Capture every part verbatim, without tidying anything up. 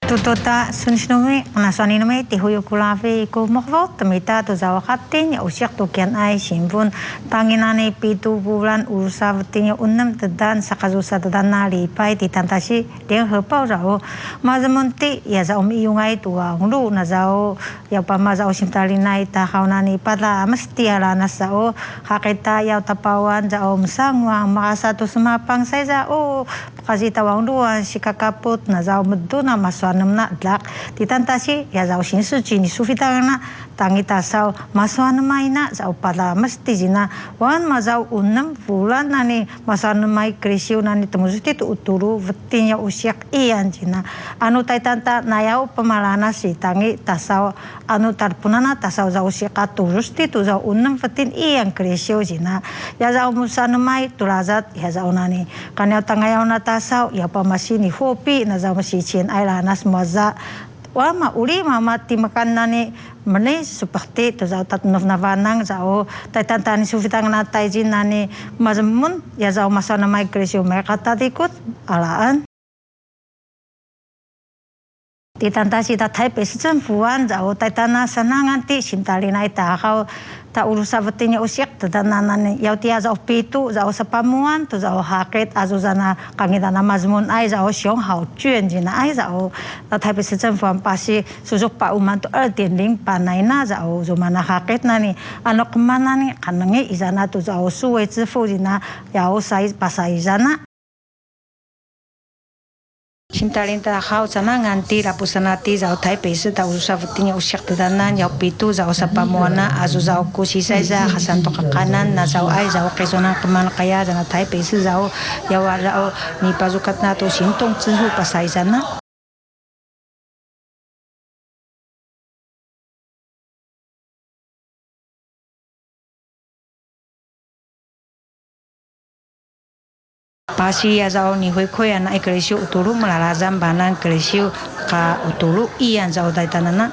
Tutota sunsnumi nasoninumi tihuyu kulafi ku mokvo temita tu zawakatin ya usiak tu kian ai simbun tanginane pitu bulan urusavtinya unam tedan sakazusa tedan nali pai titantasi dia hepau zao mazamunti ya zao miungai tua nglu na zao ya pama zao simtalinai ta haunani pada mesti ala nasao hakita ya tapawan zao msangwa makasa tu semapang sai zao kasi tawang dua si kakaput na zao meduna maswan na dak titantasi ya zao sinsu jini sufitana tangi tasau maswan maina zao pada mesti jina wan mazau unam bulan nani maswan mai krisiu nani temusuti tu uturu vetinya usiak ian jina anu taitanta nayau pemalana si tangi tasau anu tarpunana tasau zao usiak aturus tu zao unam vetin ian krisiu jina ya zao musana mai tulazat ya zao nani kanya tangayau na tasau ya pamasini hopi na zao masicin ailanas maza wama uli mama timakan nani mene seperti tu zao tatnuf navanang zao taitantani sufitang na taijin nani mazamun ya zao masana mai kresio mereka tatikut alaan titantasi ta Taipei Fuan zao taitana sanangan ti sintalina ita kau ta urusa vetinya usiak tadananan yau tia zao pitu zao sapamuan tu zao haket azuzana kangitana mazmun ai zao xiong hao juan jina ai zao ta Taipei Fuan pasi susuk pa uman tu er点零 panaina zao zumana haket nani ano kemana ni kanangi izana tu zao suwe zifu jina yau sai pasai izana Sintalinta hau sana nganti rapusanati zao Taipei ta urusa vetinya usiak tadanan yau pitu zao sapamuana azu zao kusisai za hasanto kakanan na zao ai zao kesona keman kaya zana Taipei zao yau zao ni pazukat na tu sintong zifu pasai zana pasi ya zao ni hoi koi ana ekresio uturu melalazam banan kresio ka uturu ian zao daitanana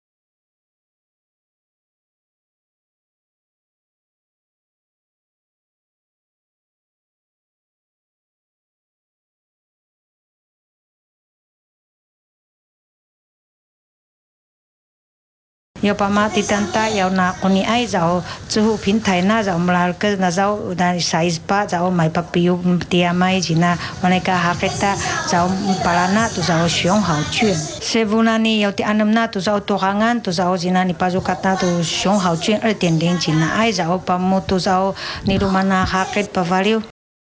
ya pama titanta yau na kuni ai zao zuhu pintai na zao melalke na zao dan saiz pa zao mai papiu tiamai jina waneka haketa zao palana tu zao xiong hao juan sebunani yau ti anam na tu zao tokangan tu zao jina ni pazukat na tu xiong hao juan er点零 jina ai zao pamu tu zao ni rumana haket pavaliu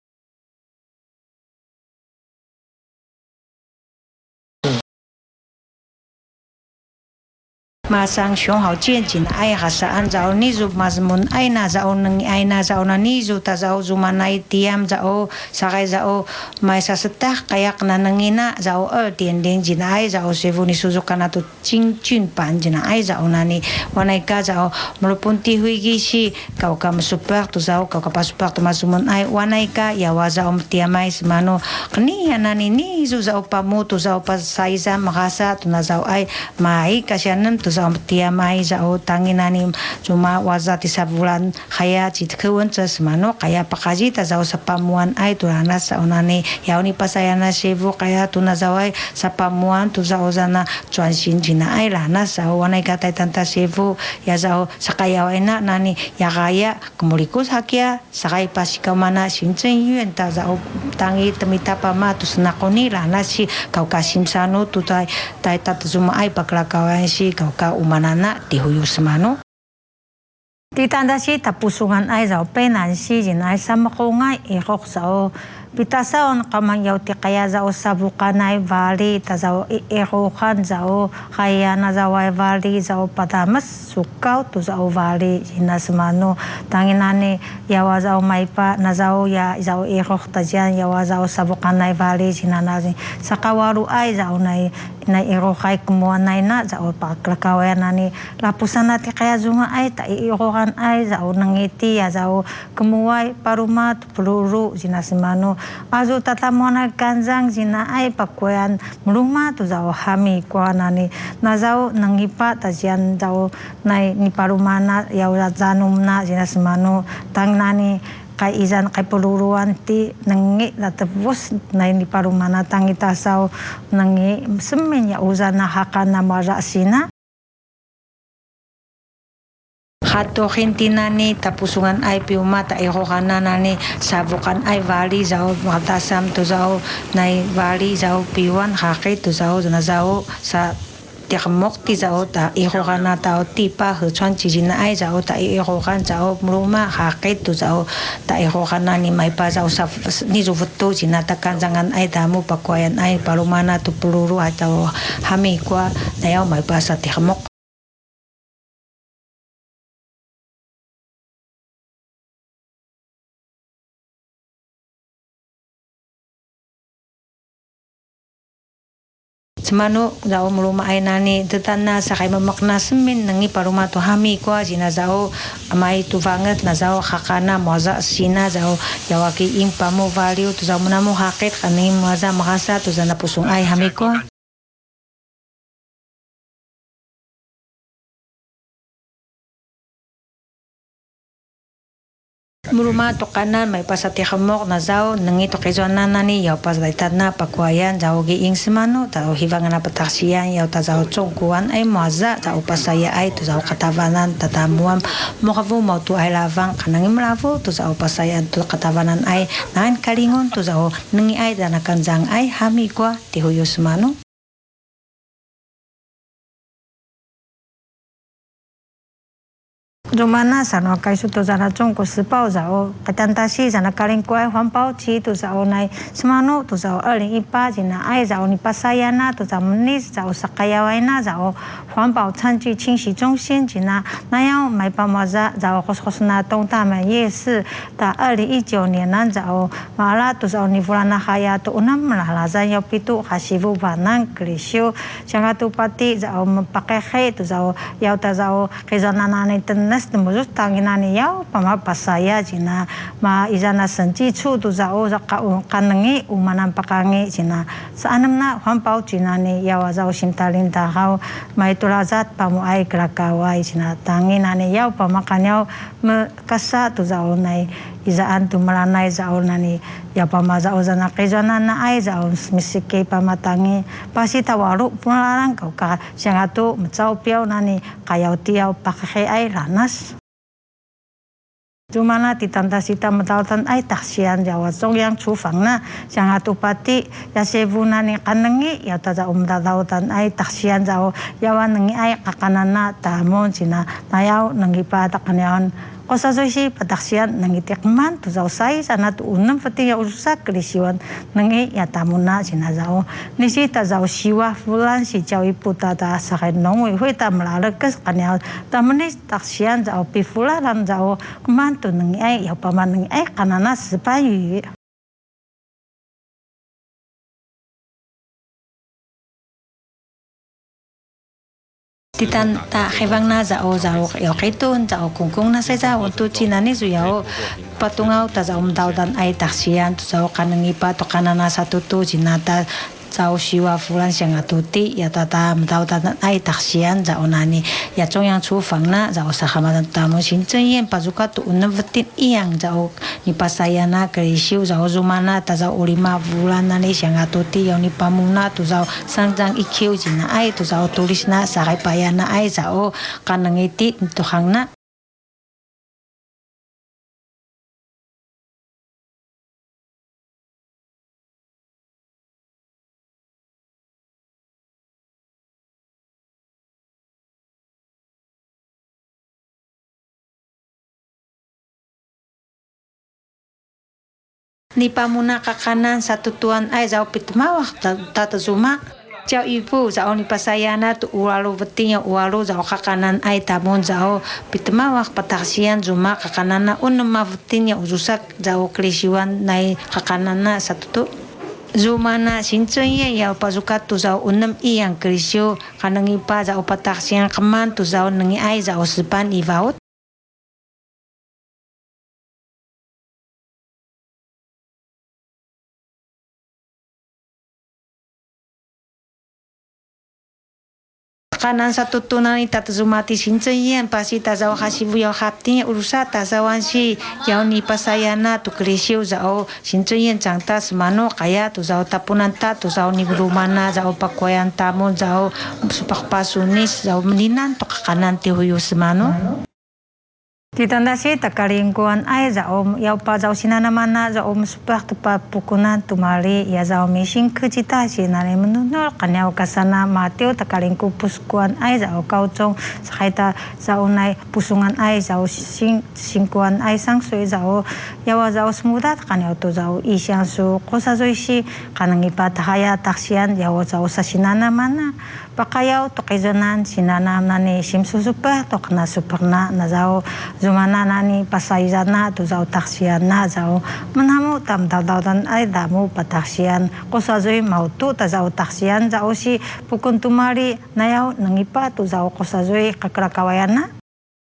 masang xiong hao jian jin ai hasaan zao nizu mazmun ai na zao nengi ai na zao na nizu ta zao zumanai tiam zao sakai zao mai sasetah kayak na nengina zao er 点零 jin ai zao sevu ni suzukana tu jing jun pan jin ai zao nani wanai ka zao melupun ti hui gisi kau ka super tu zao kau ka super tu mazmun ai wanai ka ya wa zao tiamai semano keni nani nizu zao pamu tu zao pas saiza makasa tu na zao ai mai kasianem tu zao tiamai zao tanginani cuma wazati sabulan kaya jitkeun semano kaya pakaji ta zao sapamuan ai turana saunani yauni pasayana sevu kaya tu na zao ai sapamuan tu zao zana cuansin jina ai lana zao wanai kata tanta sevu ya zao sakaya ena nani ya kaya kemulikus hakia sakai pasika mana sinchen yuen ta zao tangi temita pama tu senakoni lana si kau kasim sano tu tai tai tat zuma ai bakla kawan si kau ka umanana dihuyu semano ditandasi tapusungan ai zao penansi jin ai samakongai ihok zao pitasaon kamang yau ti kaya zao sabukanai vali ta zao irokan zao kaya na zao ai vali zao padamas sukau tu zao vali jina semano tanginani yawa zao maipa na zao ya zao irok tajian yawa zao sabukanai vali jina nazi sakawaru ai zao nai na irokai kemuan nai na zao paklakawayan nani lapusana ti kaya zunga ai ta irokan ai zao nangiti ya zao kemuai parumat peluru jina semano azu tatamuana ganjang jina ai pakwean merumah tu zao hami kwa nani na zao nangipa tajian zao nai ni parumana ya zanum na jina semano tang nani kay izan kay puluruan ti nangi natapos na ni parumana tangi tasaw nangi semenya uzan na hakana marasina hato hintinani tapusungan ay piuma ta ihokananani sabukan ay vali zao matasam to zao nay vali zao piwan haki to zao na zao sa tiamok ti zao ta ihokana tao tipa huchuan chijina ay zao ta ihokan zao mruma haki to zao ta ihokana ni may pa zao sa ni zuvuto jinatakan jangan ay damu pakwayan ay parumana tu peluru atau hamikwa nayaw may pa sa tiamok semano zao muluma ay nani tetana sa kay mamakna semin nangi paruma to hami kwa jina zao amai tu vanget na zao hakana moza sina zao yawaki ing pamo value tu zao munamo hakit kaning moza makasa tu zana pusung ay hami kwa Muruma to kanan may pasati hamok na zao nangi to kizona nani yaw pas daitat na pakwayan zao gi ing semano tao hivangan na pataksiyan yaw ta zao chongkuan ay maza zao pasaya ay to zao katavanan tatamuam mokavu mau tu ay lavang kanangim lavo to zao pasayan to katavanan ay nan kalingon to zao nangi ay danakan zang ay hami kwa ti huyo semano Rumana sana kay suto sana chong ko sipao zao katantasi sana kaling ko ay huampao chi to zao nai semano to zao early ipa jina ay zao ni pasayana to zao menis zao sakayaway na zao huampao chanchi qingxi zhongxin jina nayao may pamaza zao kos kos na tong tama ye si ta early一九年nan zao mala to zao ni fulana haya to unam mala zan yaw pitu hasivu banang krisyo janga tu pati zao mapakekhe to zao yaw ta zao kizanana ni tenes tembus tanginani yaw pamapasaya jina ma izana senci chu tu zao zaka kanengi umanan pakangi jina saanam na huampao jina ni yaw zao sintalin tahau mai tulazat pamu ay krakawai jina tanginani yaw pamakan yaw kasa tu zao nai izaan tu melanai zao nani ya pama zao zana kizana na ay zao misike pamatangi pasi tawaru pularang kau ka siangatu mcau piao nani kayau tiao pakhe ay ranas Jumana titanda sita metautan ay taksian jawa song yang chufang na siang hatu pati ya sevuna ni kanengi ya taza umdatautan ay taksian jawa yawa nengi ay kakanana tamon sina nayau nengi pa takanyawan kosa soisi pataksian nengi tekman tu zau sai sana tu unam fati ya urusak krisiwan nengi ya tamuna sina zau nisi ta zau siwa fulan si jau ipu tata sakai nongui hui ta melalekes kanyawan tamenis taksian zau pi fularan zau keman tu nengi ay ya paman nengi ay kanana sepayu titan ta hebang na zao zao yo kaitun zao kungkung na sa zao tu china ni zuyao patungau ta zao mdao dan ay taksian tu zao kanangi pa to kanana satu tu jinata zao siwa fulan siang atuti ya tata mdao dan ay taksian zao nani ya chong yang chufang na zao sahamatan tamu sin chen pazuka tu unam vetin iyang zao ni pasayana kerisiu zao zumana ta zao ulima fulan nani siang atuti yo ni pamuna tu zao sangjang ikiu jina ay tu zao tulis na sakai payana ay zao kanangiti tuhang na ni pamuna kakanan satu tuan ay zao pitmawak tata zuma Jauh ibu zao ni pasayana tu ualu betinya ualu zao kakanan ay tabon zao pitmawak pataksian zuma kakanana unma betinya uzusak zao klisiwan nai kakanana satu tu Zumana sinchonye ya pazukat tu zao unam iyang klisio kanangi pa zao pataksian keman tu zao nengi ay zao sepan ivaut kanan satu tunan ita tazumati sincenyen pasi tazau hasibu yau haptinya urusa tazawan si yau ni pasayana tu krisiu zau sincenyen cangta semano kaya tu zau tapunan ta tu zau ni rumana zau pakwayan tamu zau supak pasunis zau meninan tu kanan ti huyu semano. Ditandasi takalingkuan ay zao yau pa zao sinanamana zao masupak tu pa pukunan tumali ya zao mising kecita sinane menunul kanyau kasana mateo takalingku puskuan ay zao kaucong sakaita zao nai pusungan ay zao sing singkuan ay sangsui zao yawa zao semudat kanyau tu zao isyang su kosazoisi kanang ipatahaya taksian yawa zao sa sinanamana pakayau to kaizanan sinanam nani simsusupa to kena superna na zao zumana nani pasaizana tu zau taksian na zau menamu tam dan ay damu pataksian kosazui mau tu ta zau taksian zau si pukun tumari nayau nangipa tu zau kosazui kakrakawayan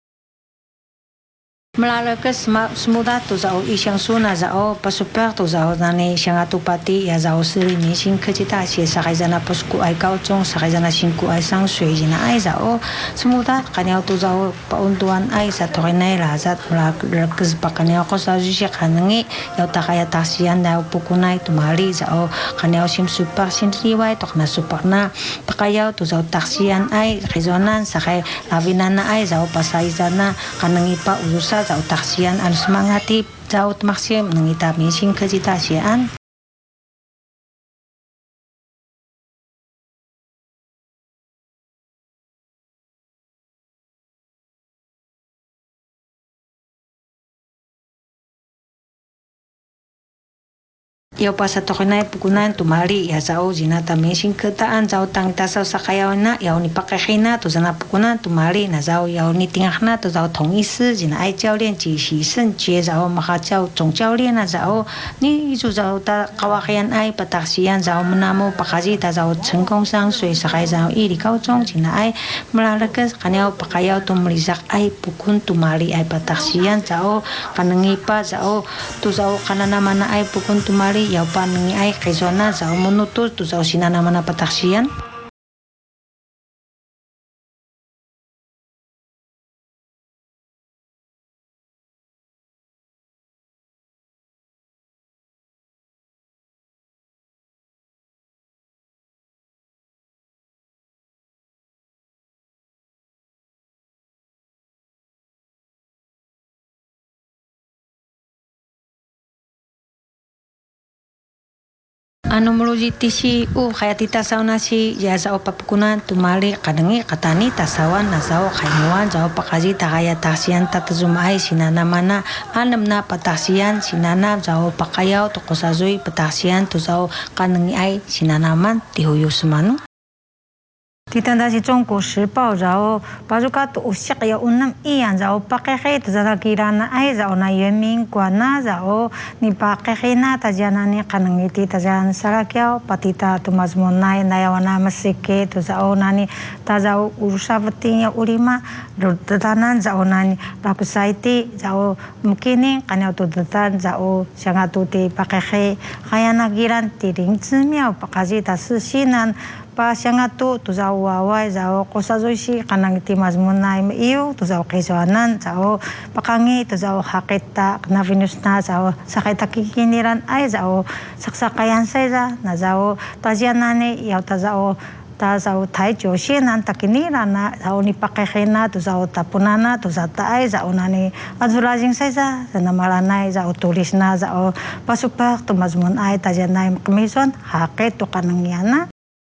melalui semudah tu zau isyang suna zau pasuper tu zau nani isyang atupati ya zau seri mising kecita si sakaizana posku ay kaucong sakaizana singku ay sang sui jina ay zau semudah kanyau tu zau pauntuan ay sa torinay lazat melalui pakanyau kosazu si kanangi yau takaya taksian dau pukunay tumali zau kanyau sim super sindriway tok na super na pakayau tu zau taksian ay rizonan sakay lavinana ay zau pasaizana kanangi pa urusa zau taksian anu semangati zau maksim nangita mising kecitasian. Yau pasa tokenay pukunan tumali ya zau zinata mising ketaan zau tang tasau sakayaw na yau ni pakahina tu zana pukunan tumali na zau yau ni tingah na tu zau tong isi zina ai jiao lian ji si sen jie zau maka jiao zong jiao lian na zau ni isu zau ta kawakian ai pataksian zau menamu pakazi ta zau cengkong sang sui sakay zau iri kau zong zina ai melalakas kanyaw pakayaw tu melisak ai pukun tumali ai pataksian zau kanengipa zau tu zau kanana mana ai pukun tumali yau panengi ay kaizona zau menutul tu zau sinana mana pataksian. Anu meluji tisi u kaya tita sauna si ya zau papukunan tumali kadengi katani tasawan na zau kaimuan zau pakazi takaya taksian tatazumai sinana mana anam na pataksian sinana zau pakayau tokosazui pataksian tu zau kadengi ai sinanaman tihuyu semanu. Ditandasi Zhongguo Shibao zao bazuka tu usyak ya unam iyan zao pakai tu zana kirana ai zao na yumin guana zao ni pakai na tajana ni kanangiti tajan sarakyao patita tu mazmonai na yawana masike tu zao nani tajau urusavatinya ulima datanan zao nani rakusaiti zao mukini kanyau tu datan zao syangatuti pakai kaya nagiran tiring zimiao pakazi tasisinan pa syangatu tu zao wawai zao kosazoisi kanang iti mazmunay iyo tu zao kaisoanan zao pakangi tu zao hakita na venus na zao sakita kikiniran ay zao saksakayan sayza na zao tazianani yaw ta zao ta zao tai joshi nan takiniran na zao ni pakekena tu zao tapunana tu zao taay zao nani azulajing sayza na malanay zao tulis na zao pasupak tu mazmun ay tazianay makmison hakit tu kanang yana.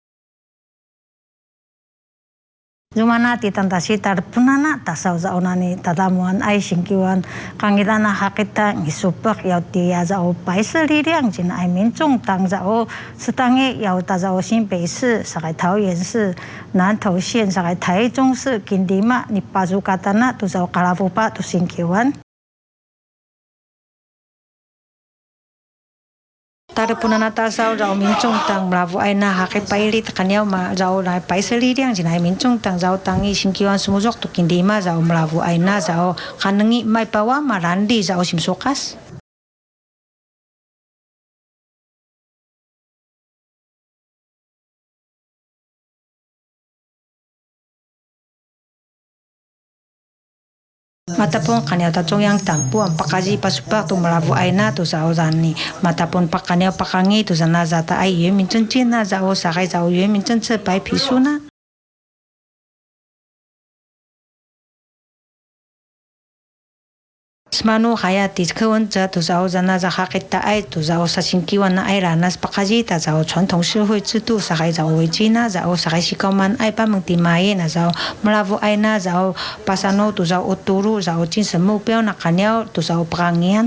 Zumana titantasi tarpunana tasau zaunani tadamuan ai singkiwan kangitana hakita ngisupak yau tia zao paisa liriang jina ai mincung tang zao setangi yau ta zao Xinbei si sakai Taoyuan si Nantou县sakai Taichung si kindima ni pazukatana tu zao kalafupa tu singkiwan. Tada punana tasau zao mincung tang melavu ay na hakit pailit kanyau ma zao na paisali liang jinay mincung tang zao tangi singkiwan sumuzok tu kindima zao melavu ay na zao kanengi may pawa marandi zao simsukas. Matapon kanyaw tatong yang tampu ang pakaji pasupak tu malavu ay na tu sa ozani. Matapon pa kanyaw pakangi tu sa nazata ay yun minsan china za o sakay za o yun minsan sa pay piso na. Smanu kaya tis kawan za tu sa ozana za hakita ay tu sa o sa singkiwan na ay ranas pakaji ta za o 传统社会制度 sakay za o china za o sakay sikaman ay pa mangtimaye na za o malavu ay na za o pasano tu sa o turu za o chin sa mupyaw na kanyaw tu sa o pakangian.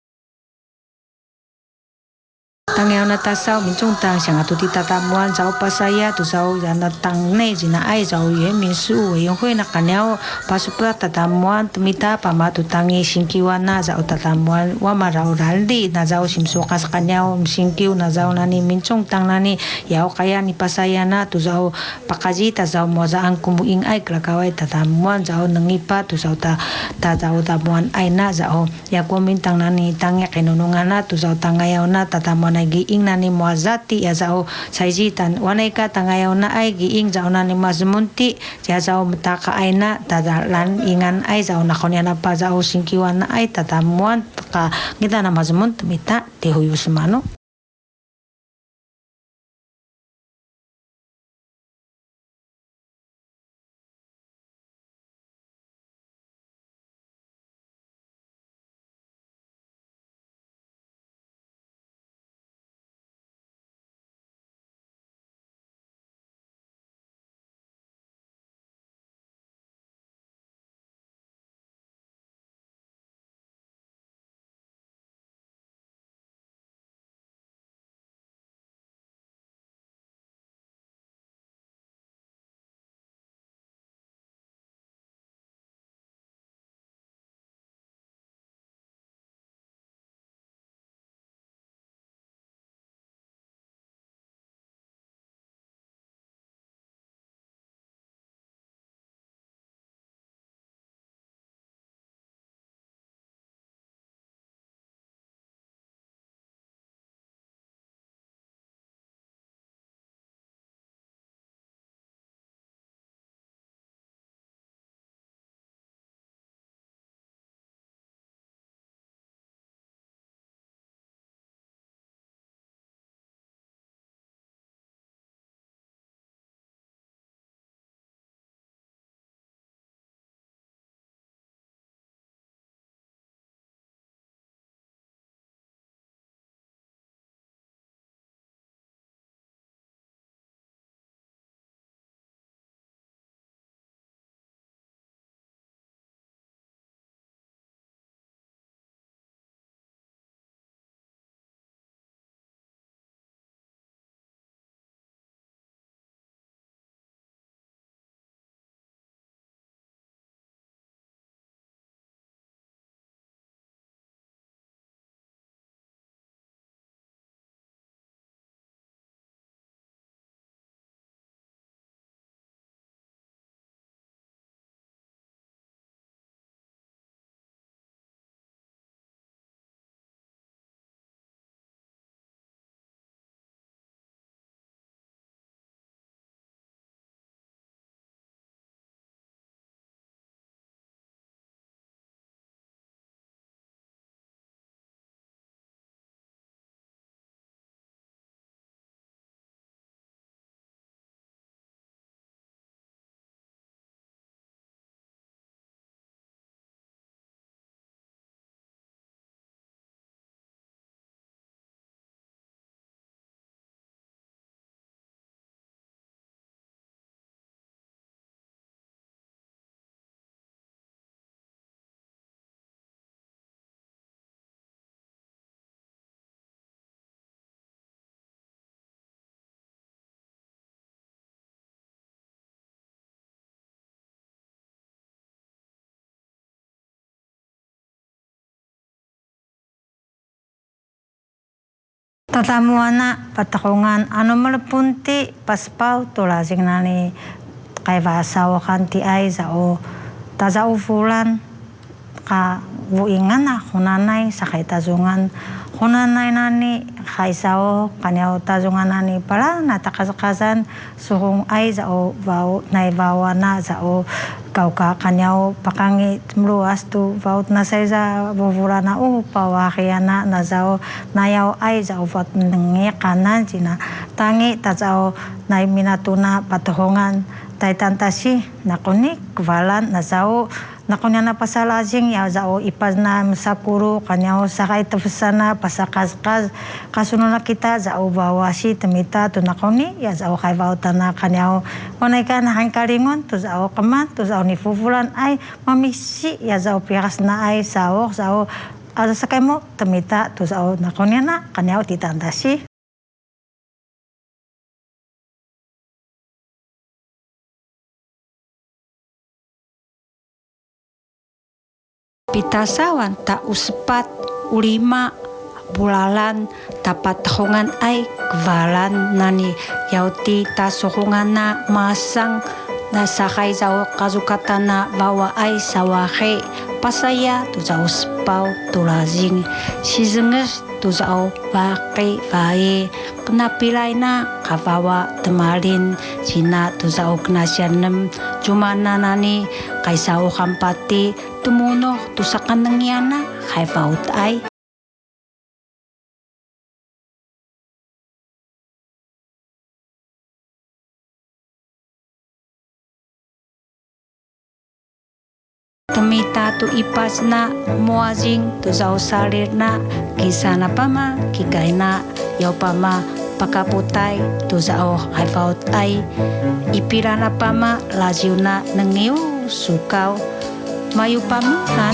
Tangyaw na tasaw minchong tang siya nga tuti tatamuan sa pasaya tu sa yan na tang ne jina ay sa yun min su yung hui na kanyaw pasupa tatamuan tumita pama tu tangi singkiwan na sa tatamuan wa maraw raldi na sa simsuka sa kanyaw singkiw na sa nani minchong tang nani yaw kaya ni pasaya na tu sa pakajita sa mo sa ang kumuing ay klakaway tatamuan sa nangipa tu sa ta tatamuan ay na sa ya kumintang nani tangya kinunungan na tu sa tangayaw na tatamuan ay giing na ni muazati ya zao saijitan wanay ka tangayaw na ay giing zao na ni mazmunti ya zao mataka ay na tadalan ingan ay zao na konya na pa zao singkiwan na ay tatamuan ka kita na mazmunt mita tehuyus mano. Tatamuan na patakungan ano malapunti paspaw tula signani kay vasawa kanti ay sao tazao fulan ka buingan na hunanay sa kay tazungan hunanay nani kay sao kanyaw tazungan nani pala natakasakasan suhong ay sao vaw naibawa na sao kau ka kanyao pakangi mluas tu vaut na saiza vovura na u pawakiana na zao na yao ai zao vaut nengi kanan jina tangi ta zao na minatuna patohongan tai tantasi na kunik valan na zao na kunya na pasalazing ya zao ipas na sakuru kanyao sakai tefsana pasakaz-kaz kasununa kita zao bawasi temita tu na kuni ya zao kai vautana kanyao onaikan hain karingon tu zao keman tu zao ni fufulan ai mamisi ya zao piras na ai sao zao ada sakai mo temita tu zao na kunya na kanyao ditandasi. Pitasawan ta uspat ulima bulalan tapat hongan ay kvalan nani yauti ta sohongan na masang na sakay zao kazukatana bawa ay sawahe pasaya tu zao spaw tulazing sizenges tu zao baki bae kena pilay na kawawa temalin sina tu zao kena sianem jumana nani kay sao kampati tumuno tu sa kanangyana kay vaut ay temita tu ipas na muazing tu zao salir na kisana pama kikay na yaw pama pakaputay tu zao kay vaut ay ipirana pama laziw na nengiw sukaw mayu pamunan.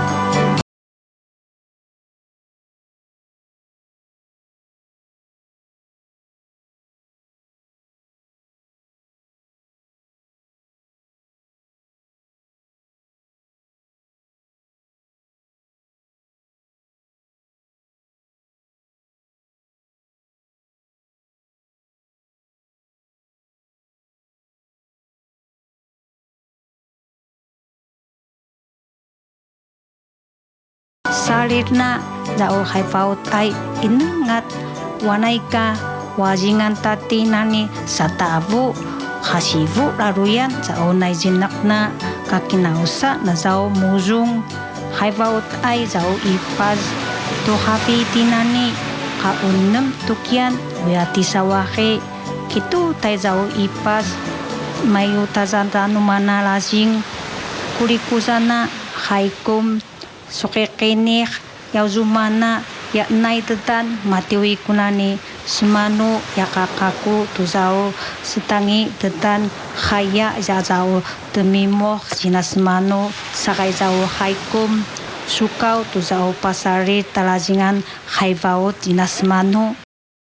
Salir na zao kay vaut ay inengat wanay ka wajingan tati nani sa tabu hasivu laruyan zao nay jinak na kakinausa na zao muzung kay vaut ay zao ipas tu hapiti nani kaunem tukyan wiati sawahe kitu tay zao ipas mayu tazantanu mana lasing kurikusana haikum sukikinik yaw zumana ya nai tetan matiwi kunani simanu ya kakaku tu zao setangi tetan khaya ya zao temimoh sina simanu sakay zao haikum sukau tu zao pasari talazingan khay vaut sina simanu.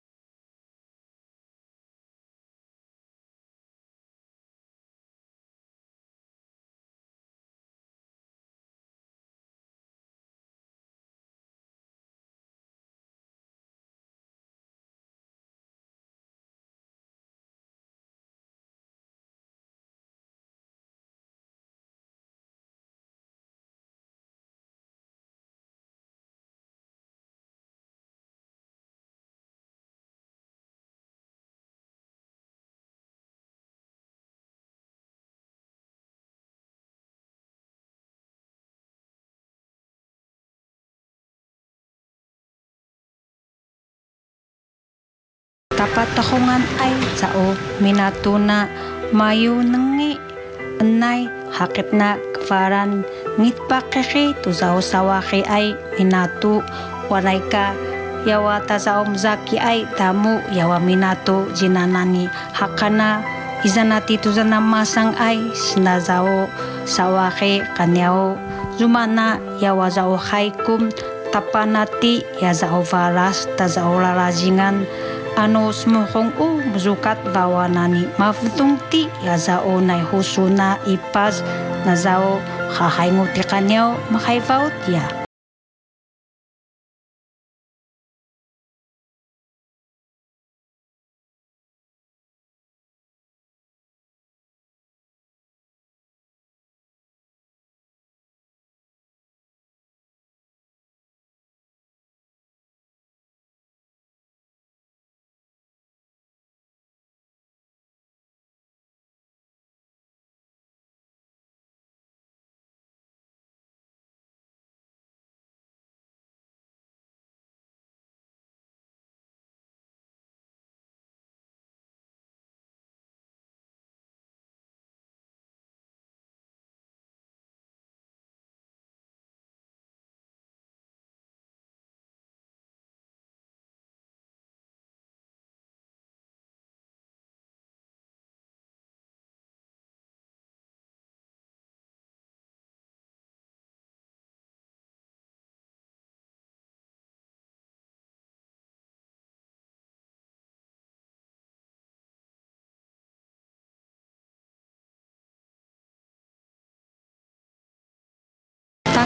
Tapat tahongan ay sao minatuna mayu nengi enay hakit na kvaran ngit pakeki tu zao sawaki ay minatu wanay ka yawa ta zao mzaki ay tamu yawa minatu jinanani hakana izanati tu zana masang ay sina zao sawaki kanyao zumana yawa zao haikum tapanati ya zao varas ta zao lalazingan ano smuhong u mzukat vawanani mafutungti ya zao nay husuna ipas na zao hahainguti kanyaw makaivaut ya.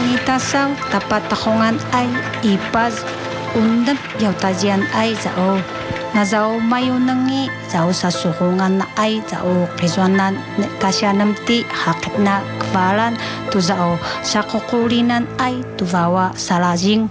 panitasaw tapatakongan ay ipaz undap yaw tajian ay zao na zao mayo nangi zao sa sukungan na ay zao kiswanan kasyanam ti hakit na kvalan tu zao sa kukulinan ay tuvawa salajing.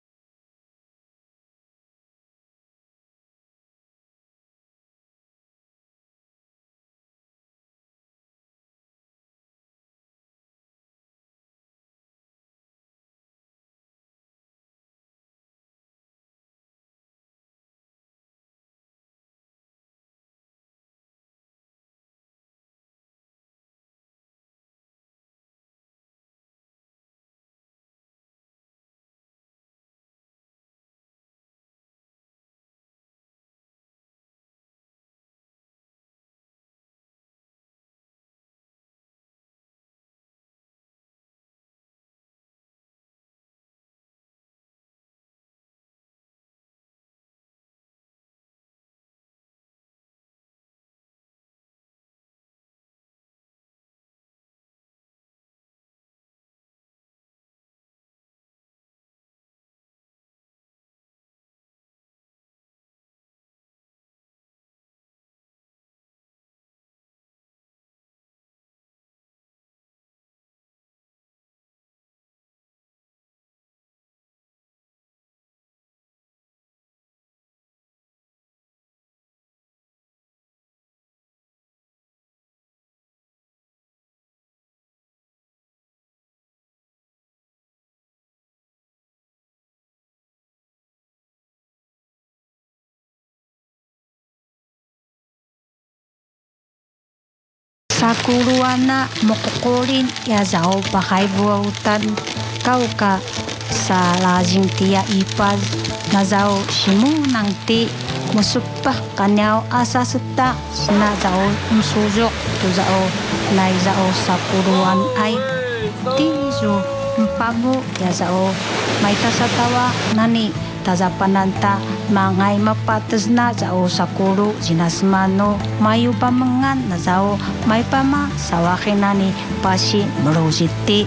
Sakuruana mokukulin ya zao pakai buautan kau ka sa lajing tia ipaz na zao shimu nang ti musupah kanyao asa seta sina zao msuzok tu zao nai zao sakuruan ay ti zo mpamu ya zao may tasatawa nani tazapananta mangay mapatas na zao sakuru zinasmano mayu pamengan na zao may pama sawakin nani pasi merositi.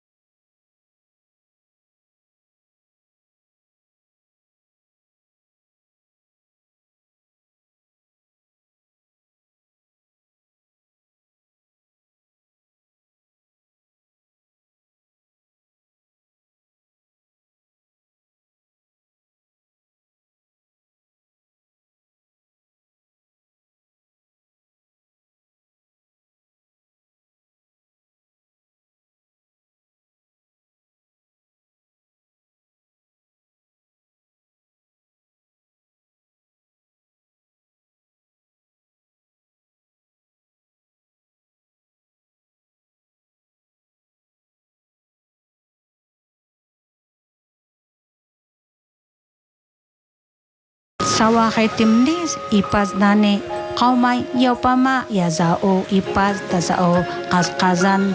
Sawakay timnis ipaz nani kaumay yaw pama ya zao ipaz ta zao kaskazan.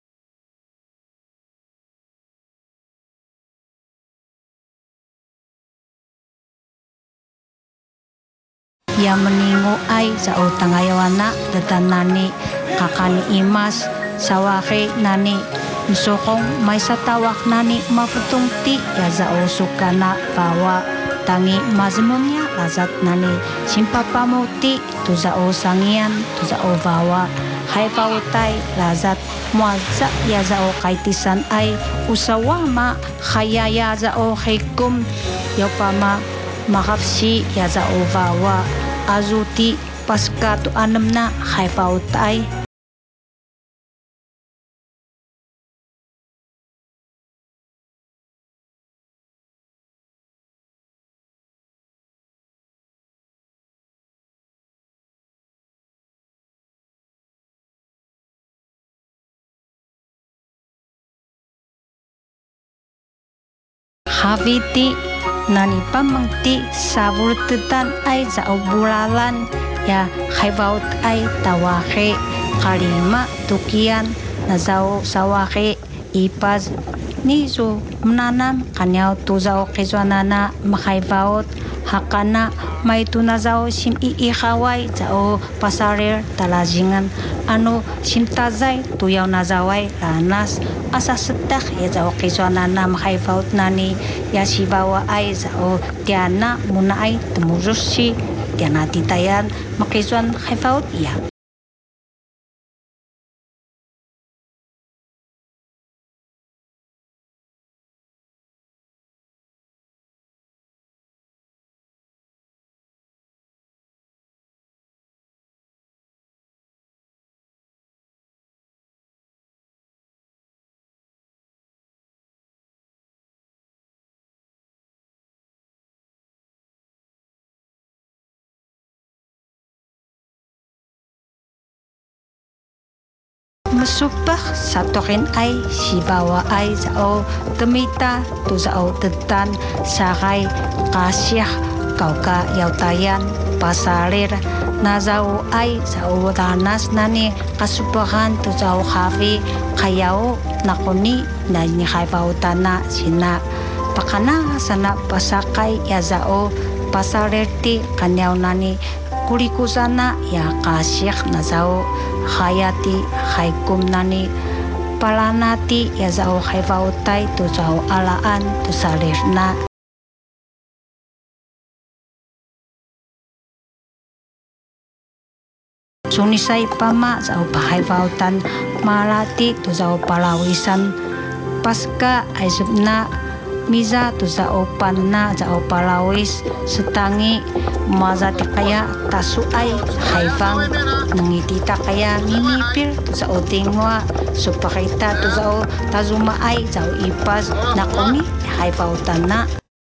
Ya meningo ay zao tangayawana datan nani kakani imas sawaki nani msokong may satawak nani maputung ti ya zao sukana bawa tangi mazmunya lazat nani simpapamuti tu zao sangian tu zao bawa hay pautay lazat muazza ya zao kaitisan ay usawama khayaya zao hikum yopama makapsi ya zao bawa azuti paska tu anem na hay pautay. Haviti nani pamangti sabultetan ay zao bulalan ya haybaut ay tawake kalima tukian na zao sawake ipaz nizo menanam kanyao tu zao kiswanana makaybaut hakana may tunazao sim iikaway zao pasarir talajingan ano simtazay tuyaw nazaway lanas asa setak ya zao kiswana na makaifaut nani ya sibawa ay zao tiana muna ay temurusi tiana titayan makiswan kaifaut ya. Masupah satokin ay sibawa ay zao temita tu zao tetan sakay kasyah kauka yautayan pasarir na zao ay zao danas nani kasupahan tu zao kafe kayao nakuni na ni kaifautan sina pakana sana pasakay ya zao pasarir ti kanyaw nani kurikusana ya kasyah na zao hayati haikum nani palanati ya zao haifautai tu zao alaan tu salirna sunisay pama zao pahaifautan malati tu zao palawisan paska aisubna miza tu zao panna zao palawis setangi mazati kaya tasuay haifang nangitita kaya mimipir tu zao tingwa supakita tu zao tazumaay zao ipas nakuni haifautan na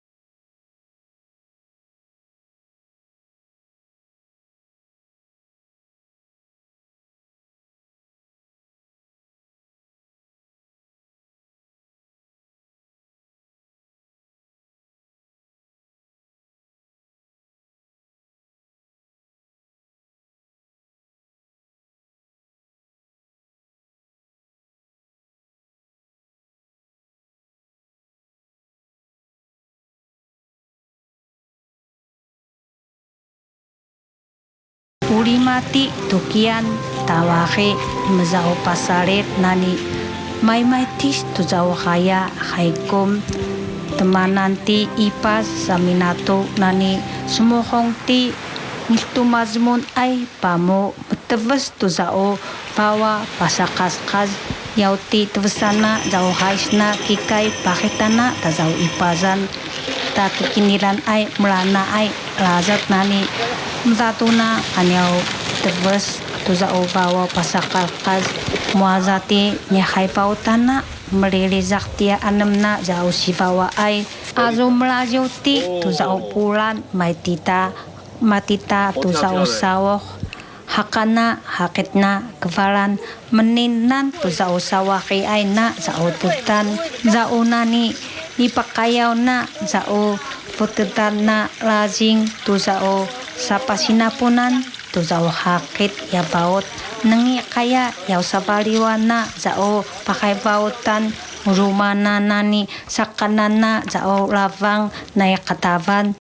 ulimati tukian tawake mazao pasarit nani may may tis tu zao kaya haikum temananti ipas saminato nani sumuhong ti niltumazmun ay pamo metebes tu zao bawa pasakaskas yauti tevesana zao haisna kikai pakitana ta zao ipazan ta kikinilan ay melana ay lazat nani mzatuna kanyaw tebes tu zao bawa pasakaskas muazati ni haifautana melilizak tia anemna zao sibawa ay azo melajauti tu zao pulan may tita matita tu zao sawok hakana hakitna kevalan meninan tu zao sawaki ay na zao tetan zao nani ipakayaw na zao putetan na lazing tu zao sapasinapunan tu zao hakit ya baut nengi kaya yaw sabaliwana zao pakai bautan rumana nani sakanana zao lavang na kataban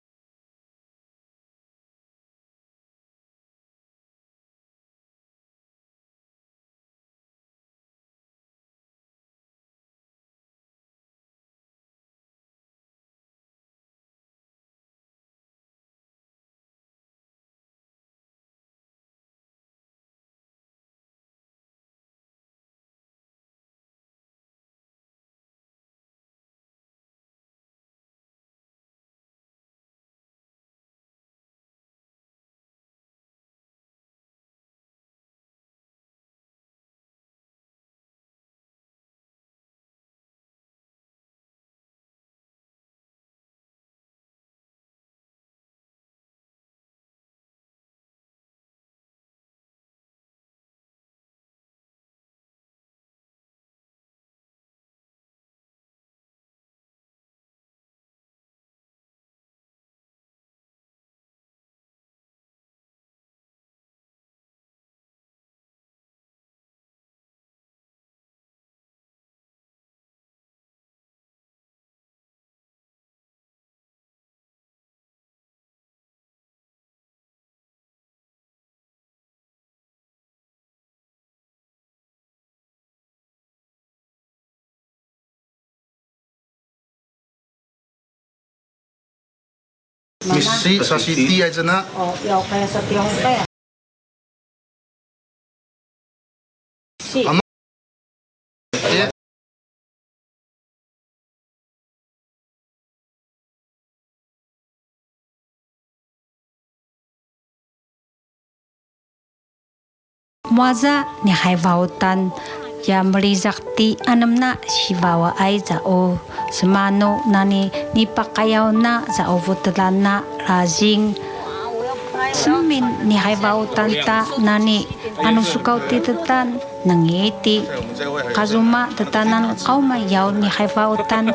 Misi sa city aja na. Oh, ya kaya sa tiyong kaya. Si. Ama. Ya. Mwaza ni haivautan ya mrizakti anamna shivawa ay zao semano nani nipakayaw na za ovutlan na razing semin ni haivautan ta nani anu sukaw titatan nangiti kazuma tetanan kau mayaw ni haivautan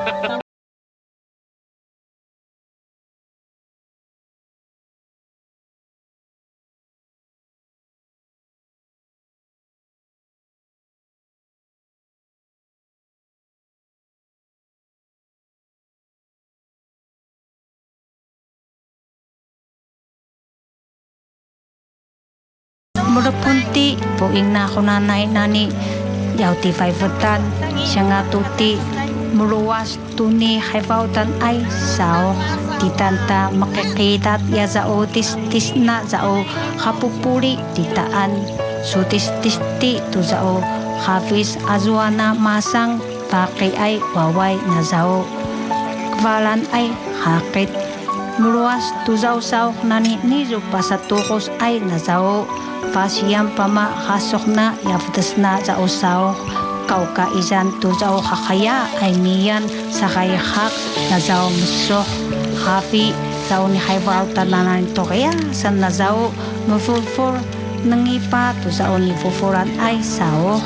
Murapunti puing na ako nanay nani yaw ti faivetan siya nga tuti muruwas tuni haivautan ay sao titanta makikitat ya zao tis tis na zao kapupuri titaan sutis tis ti tu zao hafiz azuana masang paki ay waway na zao kvalan ay hakit muruas tu zao sao nani nizo pasatukos ay na zao pasiyam pama hasok na yaftes na za usaw kau ka izan tu zao kakaya ay niyan sa kayakak na zao musok hafi zao ni haibal tananan to kaya san na zao mufurfur nangipa tu zao ni fufuran ay sao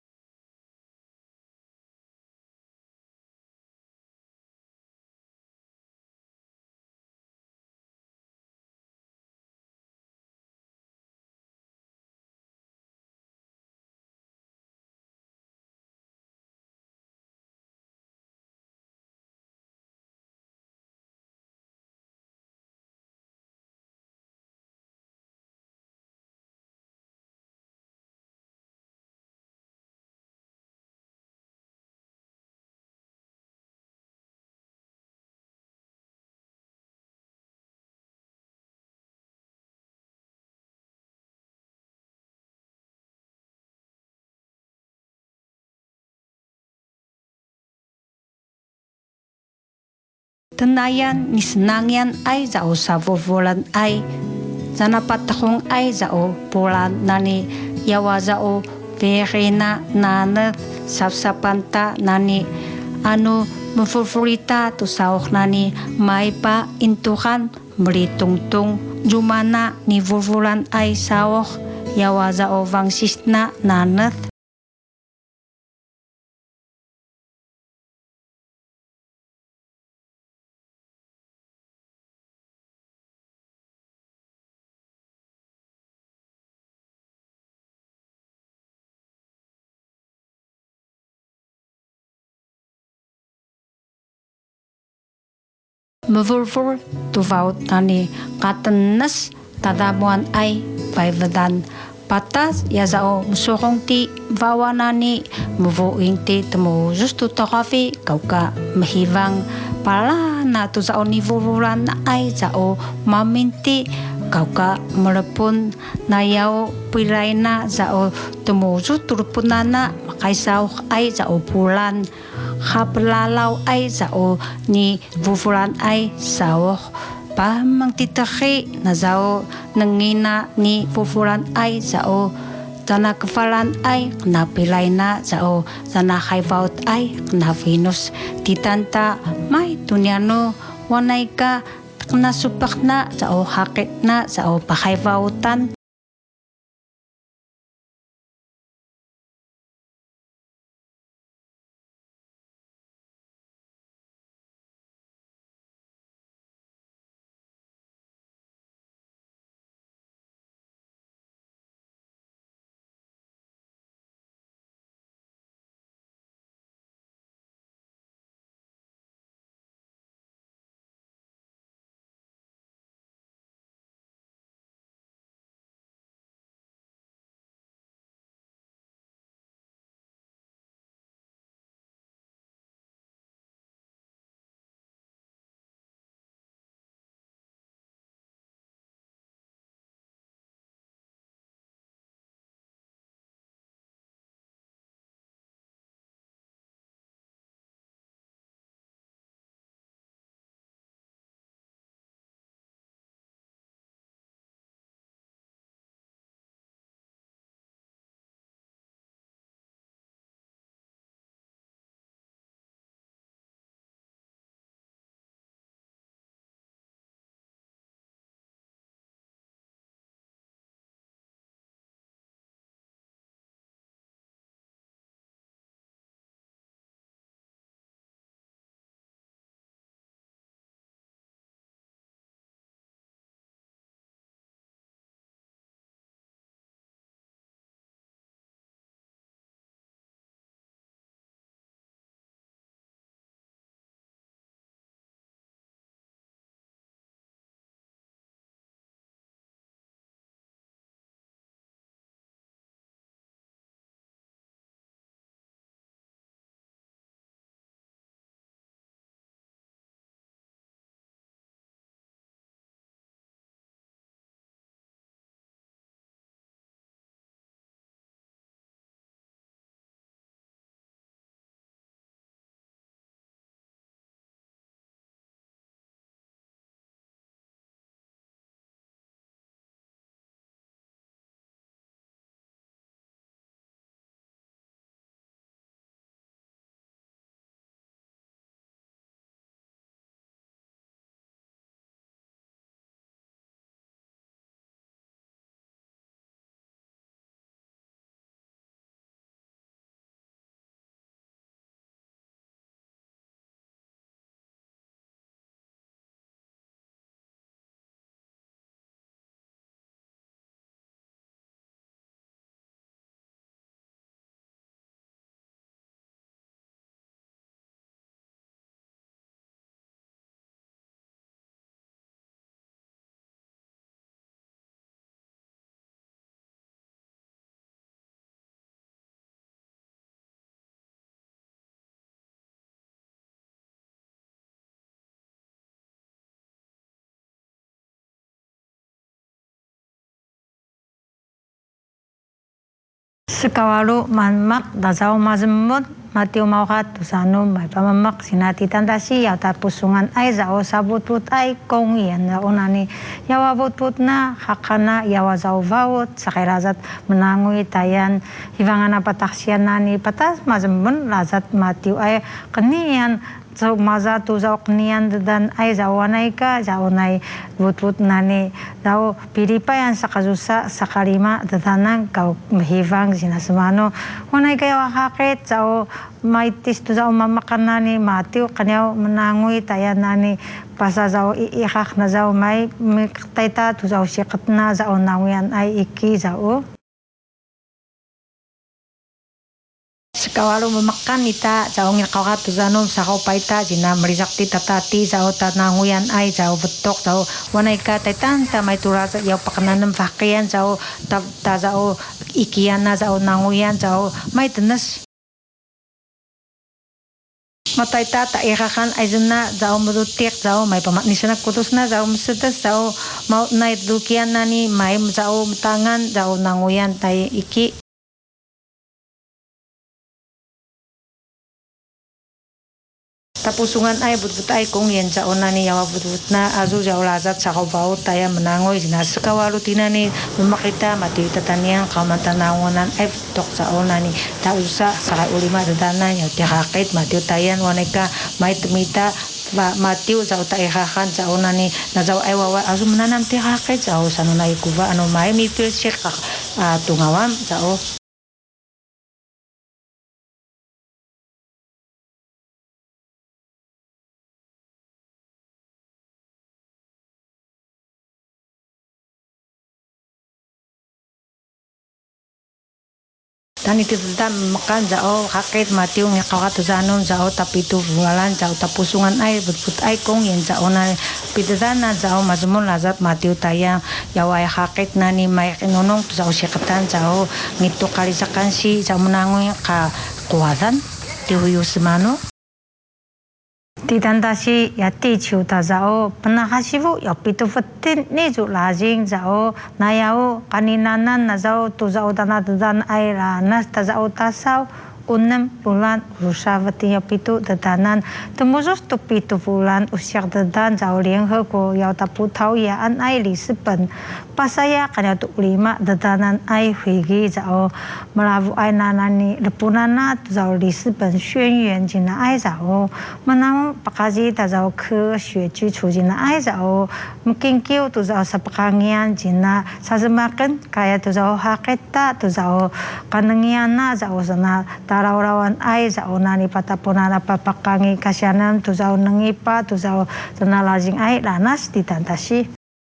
tenayan nisnangyan ay zao sa vovolan ay zanapatakong ay zao pulan nani yawa zao verena nanat sapsapanta nani anu mufurfurita tu saok nani may pa intukan melitungtung jumana ni vovolan ay saok yawa zao vangsisna nanat mevurvur tuvaut nani katenes tadamuan ay paivadan patas ya zao musokong ti vawa nani muvuing ti temu justu tokafi kauka mahivang pala na tu zao ni vuvuran ay zao maminti kauka melepun na yao pilay na zao temu justu turpunana makaisaw ay zao pulan haplalaw ay zao ni vuvulan ay sao pa mangtitaki na zao nangina ni vuvulan ay zao tana kefalan ay napilay na zao tana haivaut ay na Venus titanta may tunyano wanay ka na supak na zao hakit na zao pahaivautan Sekawalu manmak dazau mazmut matiu mauhat tusanum mai pamamak sinati tandasi ya tapusungan ai zao sabut put ai kongian na onani yawa put put na hakana yawa zau vaut sakairazat menangui tayan hivangana pataksian nani patas mazmun lazat matiu ai kenian zau maza tu zau kenian dan ai zau wanaika zau nai put put nani zau piripayan sakazusa sakarima datanang kau hivang sinasemano wanaika yawa haket zau maitis tu zau mamakan nani matiu kanyau menangui tayan nani pasa zau iikak na zau mai miktaita tu zau syakatna zau nanguyan ai iki zau sekawalu memakan ita zau ngilkaukat tu zanum sakau paita jina merizakti tatati zau tananguyan ai zau betok zau wanaika taitan tamai turaza yau pakananem pakaian zau ta zau ikiana zau nanguyan zau mai tenes matai tata irakan aizuna zau merutik zau mai pamak nisana kutusna zau mesetes zau mau nai dukian nani mai zau tangan zau nanguyan tai iki tapusungan ai but-but ai kong yen zau nani yawa but-but na azu zau lazat sakau bau taya menangoy jina sekawalu tinani memakita mati tatanian kaumantanangonan ai tok zau nani ta usa sakai ulima dadanan yau tiakakit mati tayan waneka mai temita matiu zau ta ikakan zau nani na zau ai wawa azu menanam tiakakit zau sanunai kuba anu mai mipil syekak tungawam zau tani tita makan zau kakit matiu ngakakat zanum zau tapi tu bulan zau tapusungan ai but-but ai kong yen zau na pitana zau mazmun lazat matiu tayang yawai kakit nani mai nonong zau syakatan zau ngitu kalisakan si zau menangui ka kuadan tihuyu semano ditandasi ya tichu ta zao penahasivu ya pitu fetin ni zu lazing zao na yao kaninanan na zao tu zao tanatan ai ranas ta zao tasau enam bulan usaha fetin ya pitu dadanan temusus tu pitu bulan usia dadan zao lianghe ko yau tapu tau ya an ai li sepen pasaya kanya tu lima dadanan ai huigi zao melavu ai nanani lepunana tu zao li sepen xuan yuan jina ai zao menam pakaji ta zao ke xue ji chu jina ai zao mungkin kiu tu zao sapakangian jina sasemakan kaya tu zao haketa tu zao kanengiana zao sana tarawrawan ai zao nani patapunana papakangi kasyanan tu zao nengipa tu zao sana lazing ai lanas ditantasi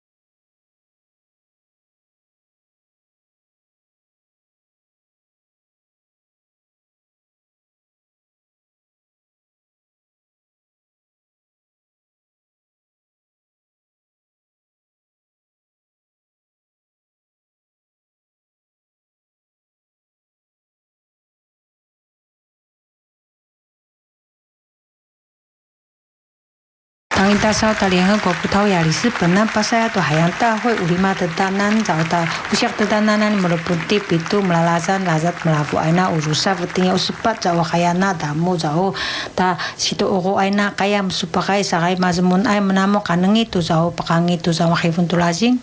tangin tasau taliangan ko putau ya lisi penan pasaya tu hayang ta hoi ulima tedanan zau ta usiak tedananan merepunti pitu melalazan lazat melavu aina urusa petinya usepat zau kayana damu zau ta situ oro aina kaya supakai sakai mazmun ai menamo kanengi tu zau pakangi tu zau makhifun tu lazing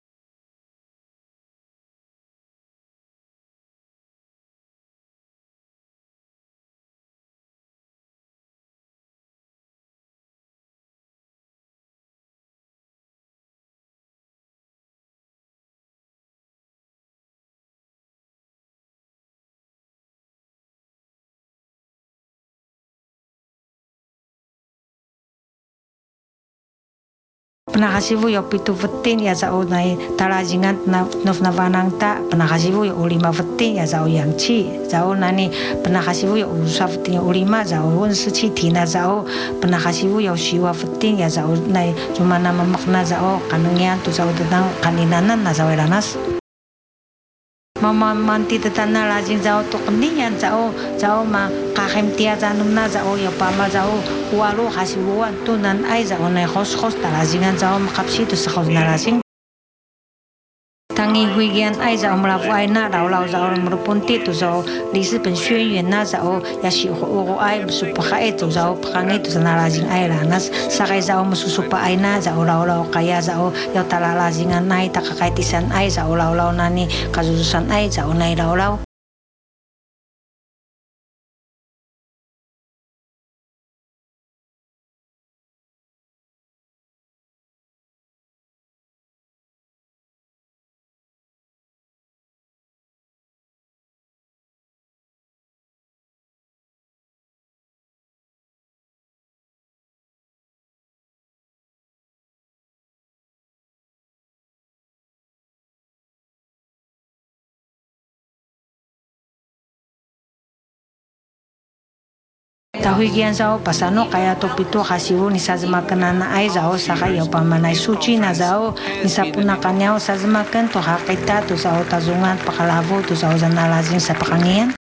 penakasivu yo pitu vetin ya zau nai talajingan nof navanang ta penakasivu yo ulima vetin ya zau yang chi zau nani penakasivu yo urusa vetin yo ulima zau un suci tina zau penakasivu yo siwa vetin ya zau nai cuma nama makna zau kanengian tu zau tentang kaninanan na zau elanas mama manti tetana lajing zau tu kenian zau zau ma kahem tia zanum na zau ya pama zau walu hasibuan tu nan ai zau nai khos khos talajingan zau makapsi tu sakhos na lazing tangi huigian ai za omlavu ai na rau lau za om rupunti tu za li si pen xuan yuan na za o ya shi ho o ai su pa kha e tu za o pa ngai tu za na la jing ai la nas sa kai za o su su pa ai na za o lau lau kaya za o ya ta la la jing nai ta ka kai ti san ai za o lau lau na ni ka zu san ai za o nai lau lau tahuigian zao pasano kaya to pito kasiwo ni sazmakan na ai zao saka yo pamanai suci na zao ni sapuna kanyao sazmakan to hakita to zao tazungan pakalavo to zao zanalazing sa pakangian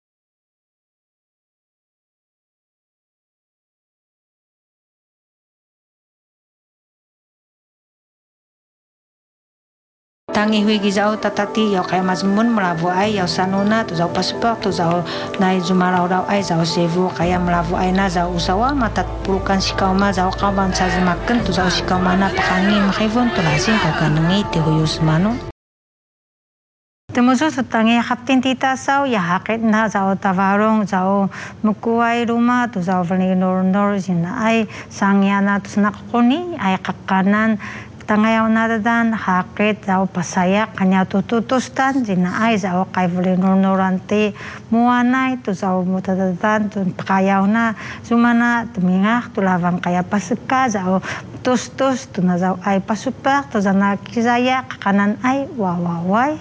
tangi hui gizao tatati yo kaya mazmun melavu ai yo sanuna tu zao pasport tu zao nai jumarau rau ai zao sevu kaya melavu ai na zao usawa matat pulukan sikauma zao kawan sazmakan tu zao sikauma na pakangi makivon tu lazing kaganengi te huyus mano Temuso tangi kapten tita sao ya hakit na zao tavarong zao mukuai rumah tu zao vani nor nor zina ai sangyana tu nakoni ai kakanan tangayaw nadadan hakit zao pasaya kanya tututustan zina ai zao kai vali nor norante muanai tu zao mutadadan tu pakayaw na sumana tumingak tu lavang kaya pasika zao tus tus tu na zao ai pasupak tu zana kisaya kakanan ai wawawai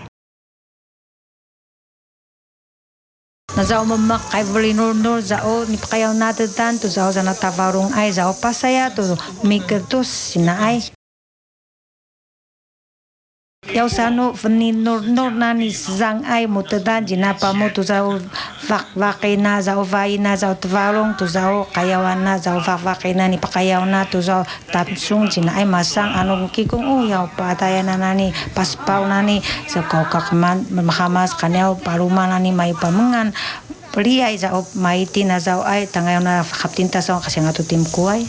na zao mamak kay vali nor nor zao ni pakayaw nadadan tu zao zana tavarong ai zao pasaya tu migatus sina ai Yaw sano vani nor nor na ni zang ai mutadan jina pa mo tu zao vak vaki na zao vai na zao tvarong tu zao kayawan na zao vak vaki na ni pakayaw na tu zao tansung jina ai masang anong kikong oh yaw pataya na nani paspaw na ni sa kau kakman makamas kanyaw paruma na ni may pamengan peli ai zao maiti na zao ai tangayaw na kaptinta zao kasi nga tu tim kuay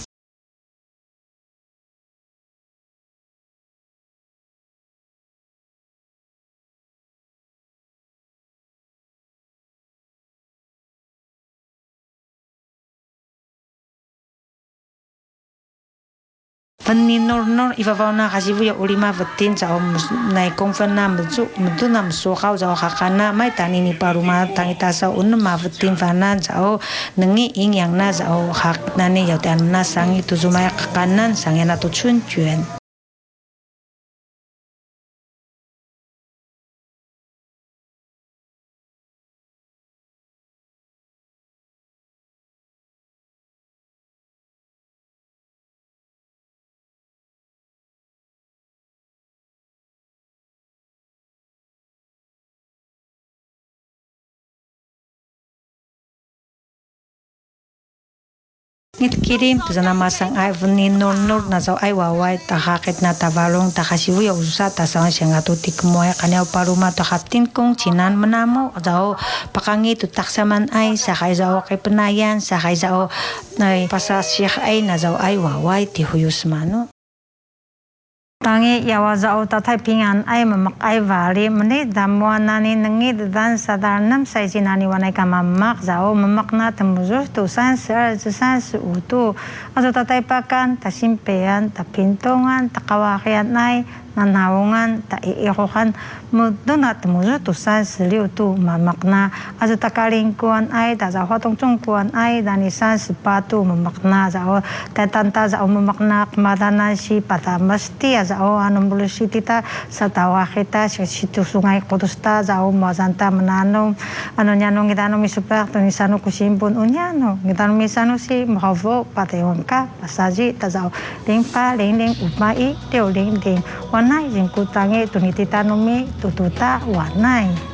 Vani nor nor ivavaw na kasivu ya ulima vetin zao nai kongfen na mzu mdu na msokau zao kakana mai tani ni paruma tangita sao un ma vetin vana zao nengi ing yang na zao hak nani yau tan na sangi tu zumaya kakanan sangi na tu chun chuen Ngit kirim tu zana masang ai vani nor nor na zao ai wawai ta hakit na tavalong ta kasivu ya usa ta sao siya nga tu tikmoy kanyaw paruma ta kaptin kong chinan menamo zao pakangi tu taksaman ai sakay zao kay penayan sakay zao na pasasyak ai na zao ai wawai ti huyus mano Tangi yawa zao tatay pingan ay mamak ay vali mani damwa nani nengi dan sadarnam say sinani wanay ka mamak zao mamak na temuzur tu san ser san utu aso tatay pakan ta simpean ta pintongan ta kawakian ay nanawungan ta iirokan mudo na temuzur tu san seliu tu mamak na aso takalingkuan ay ta zao hatong chungkuan ay dani san sepatu mamak na zao tatanta zao mamak na kemadanan si patamasti zao anong bulusi tita sa tawa kita sa situ sungai kutusta zao mazanta menano ano nyano ngitano misupak to nisano kusimpun unyano ngitano misano si mahavo patewangka pasaji ta zao lingpa lingling upmai teo lingling wanai jingkutangi tunitita nomi tututa wanai